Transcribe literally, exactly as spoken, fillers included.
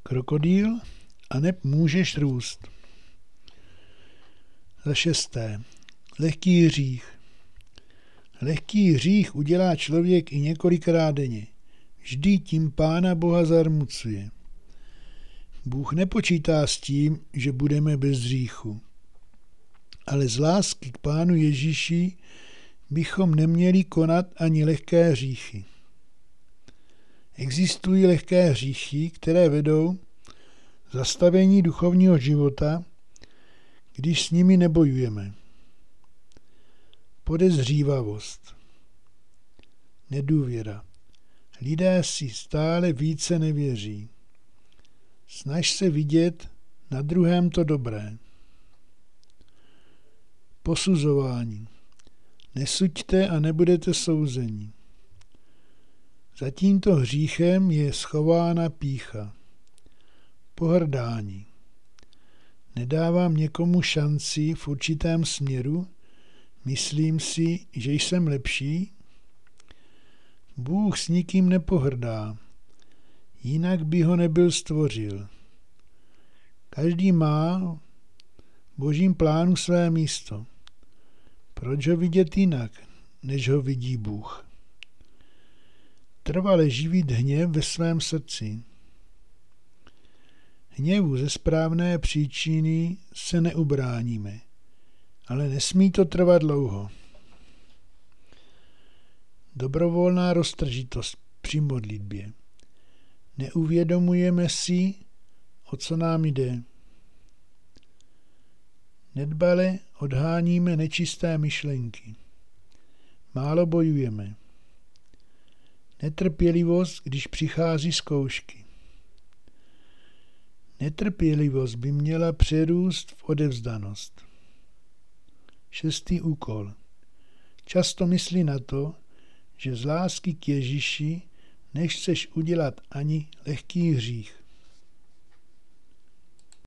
krokodýl, aneb můžeš růst. Za šesté. Lehký hřích. Lehký hřích udělá člověk i několikrát denně. Vždy tím Pána Boha zarmucuje. Bůh nepočítá s tím, že budeme bez hříchu. Ale z lásky k Pánu Ježíši bychom neměli konat ani lehké hříchy. Existují lehké hříchy, které vedou k zastavení duchovního života, když s nimi nebojujeme. Podezřívavost, nedůvěra. Lidé si stále více nevěří. Snaž se vidět na druhém to dobré. Posuzování. Nesuďte a nebudete souzeni. Za tímto hříchem je schována pýcha. Pohrdání. Nedávám někomu šanci v určitém směru, myslím si, že jsem lepší. Bůh s nikým nepohrdá, jinak by ho nebyl stvořil. Každý má v Božím plánu své místo. Proč ho vidět jinak, než ho vidí Bůh? Trvale živit hněv ve svém srdci. Hněvu ze správné příčiny se neubráníme, ale nesmí to trvat dlouho. Dobrovolná roztržitost při modlitbě. Neuvědomujeme si, o co nám jde. Nedbale odháníme nečisté myšlenky. Málo bojujeme. Netrpělivost, když přichází zkoušky. Netrpělivost by měla přerůst v odevzdanost. Šestý úkol. Často myslí na to, že z lásky k Ježíši nechceš udělat ani lehký hřích.